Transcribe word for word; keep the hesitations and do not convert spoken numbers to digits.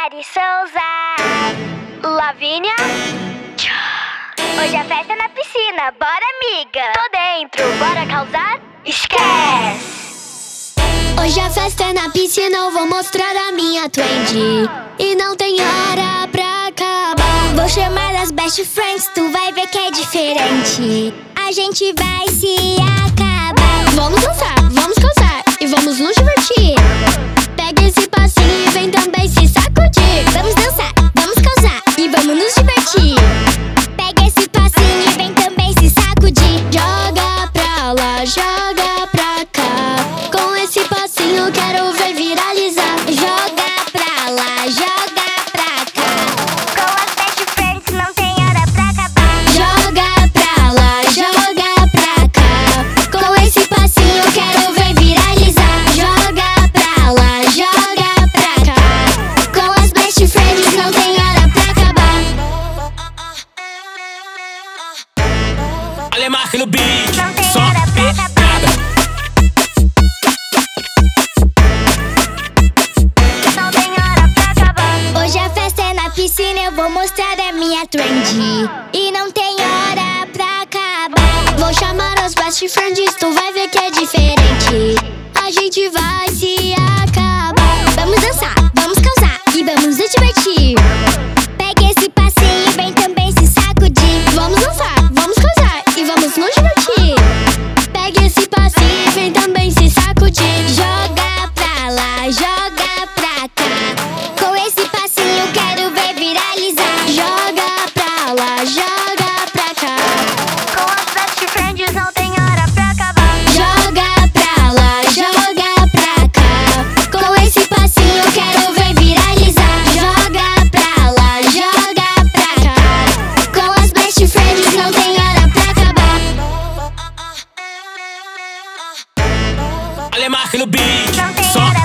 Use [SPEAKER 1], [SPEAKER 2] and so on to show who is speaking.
[SPEAKER 1] Mari Souza, Lavínia. Hoje a festa é na piscina, bora amiga. Tô dentro, bora causar? Esquece.
[SPEAKER 2] Hoje a festa é na piscina, eu vou mostrar a minha trend. E não tem hora pra acabar. Vou chamar as best friends, tu vai ver que é diferente. A gente vai se acabar. Vamos dançar, vamos causar e vamos nos divertir. Pega esse passinho e vem também se sacudir. Vamos dançar, vamos causar e vamos nos divertir. Pega esse passinho e vem também se sacudir. Joga pra lá, joga pra cá. Com esse passinho quero ver viralizar. Joga pra lá, joga pra cá.
[SPEAKER 1] Com as best friends não tem hora pra acabar.
[SPEAKER 2] Joga pra lá, joga pra cá. Com esse passinho quero ver viralizar. Joga pra lá, joga pra cá. Com as best friends não tem hora pra acabar.
[SPEAKER 3] Olha a marca no beat,
[SPEAKER 1] Não tem
[SPEAKER 3] só
[SPEAKER 1] hora pra acabar. Não tem hora pra acabar.
[SPEAKER 2] Hoje a festa é na piscina, eu vou mostrar a minha trend. E não tem hora pra acabar. Vou chamar as best friends, tu vai ver que é diferente. A gente vai se acabar. Vamos dançar, vamos causar e vamos nos divertir. Pega esse passinho e vem também se sacudir. Vamos dançar, vamos causar e vamos nos divertir. Pega esse passinho e vem também se sacudir. Joga pra lá, joga pra cá. Com esse passinho quero ver viralizar. Joga pra lá, joga pra cá.
[SPEAKER 1] Com as best friends não tem hora pra acabar.
[SPEAKER 2] Joga pra lá, joga pra cá. Com esse passinho quero ver viralizar. Joga pra lá, joga pra cá. Com as best friends não tem hora pra acabar.
[SPEAKER 3] olha a marca no beat,
[SPEAKER 1] Não tem
[SPEAKER 3] só
[SPEAKER 1] hora